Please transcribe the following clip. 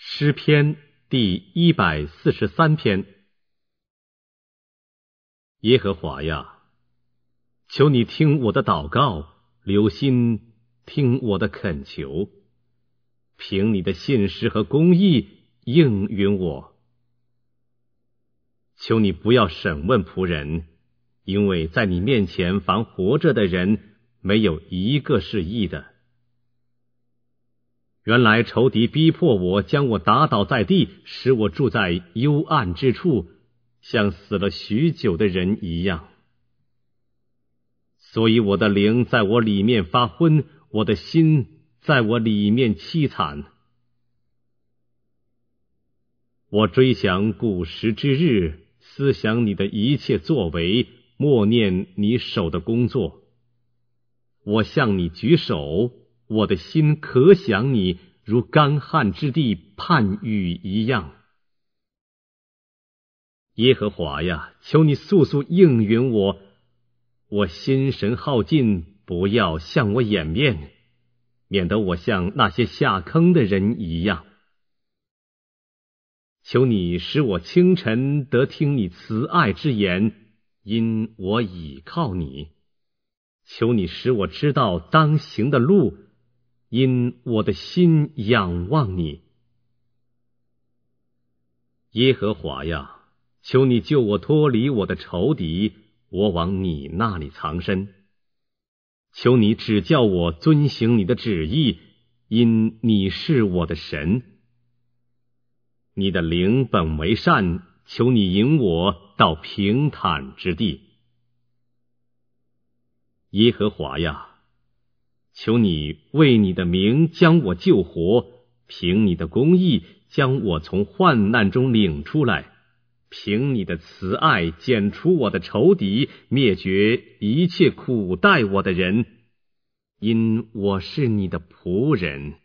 诗篇第143篇。耶和华呀，求你听我的祷告，留心听我的恳求，凭你的信实和公义应允我。求你不要审问仆人，因为在你面前凡活着的人，没有一个是义的。原来仇敌逼迫我，将我打倒在地，使我住在幽暗之处，像死了许久的人一样。所以我的灵在我里面发昏，我的心在我里面凄惨。我追想古时之日，思想你的一切作为，默念你手的工作。我向你举手，我的心可想你，如干旱之地盼雨一样。耶和华呀，求你速速应允我，我心神耗尽，不要向我掩面，免得我像那些下坑的人一样。求你使我清晨得听你慈爱之言，因我倚靠你。求你使我知道当行的路，因我的心仰望你。耶和华呀，求你救我脱离我的仇敌，我往你那里藏身。求你指教我遵行你的旨意，因你是我的神。你的灵本为善，求你引我到平坦之地。耶和华呀，求你为你的名将我救活，凭你的公义将我从患难中领出来，凭你的慈爱剪除我的仇敌，灭绝一切苦待我的人，因我是你的仆人。